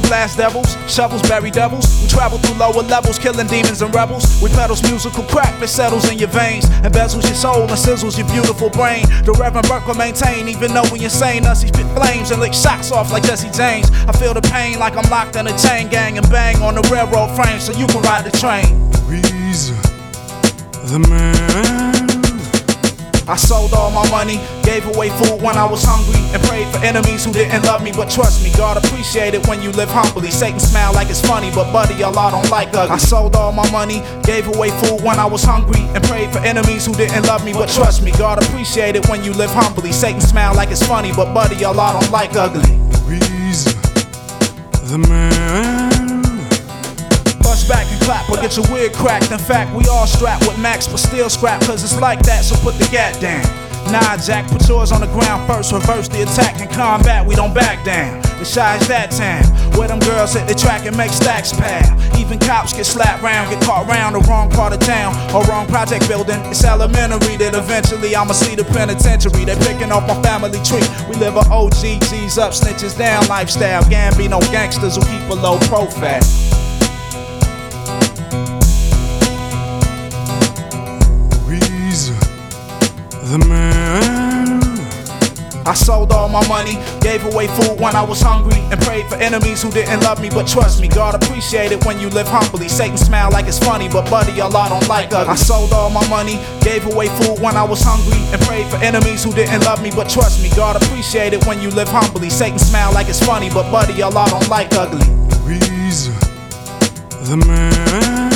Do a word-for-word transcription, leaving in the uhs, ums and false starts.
glass devils, shovels bury devils. We travel through lower levels, killing demons and rebels. We pedals musical crack that settles in your veins, embezzles your soul and sizzles your beautiful brain. The Reverend Burke will maintain, even though we insane. Us he spit flames and lick socks off like Jesse James. I feel the pain like I'm locked in a chain gang and bang on the railroad frame so you can ride the train. Weezy, the man. I sold all my money, gave away food when I was hungry, and prayed for enemies who didn't love me. But trust me, God appreciate it when you live humbly. Satan smile like it's funny, but buddy, Allah don't like ugly. I sold all my money, gave away food when I was hungry, and prayed for enemies who didn't love me. But trust me, God appreciate it when you live humbly. Satan smile like it's funny, but buddy, Allah don't like ugly. Weezy, the man. Bust back and clap or get your wig cracked. In fact, we all strapped with Max, but still scrap, cause it's like that, so put the gat down. Nah, Jack, put yours on the ground first. Reverse the attack. In combat, we don't back down. The shy is that town, where them girls hit the track and make stacks pal. Even cops get slapped round, get caught round the wrong part of town or wrong project building. It's elementary that eventually I'ma see the penitentiary. They picking off my family tree. We live a O G, G's up, snitches down lifestyle. Gambino gangsters who keep a low profile. The man. I sold all my money, gave away food when I was hungry, and prayed for enemies who didn't love me. But trust me, God appreciate it when you live humbly. Satan smile like it's funny, but buddy, Allah don't like ugly. I sold all my money, gave away food when I was hungry, and prayed for enemies who didn't love me. But trust me, God appreciate it when you live humbly. Satan smile like it's funny, but buddy, Allah don't like ugly. Weezy, the man.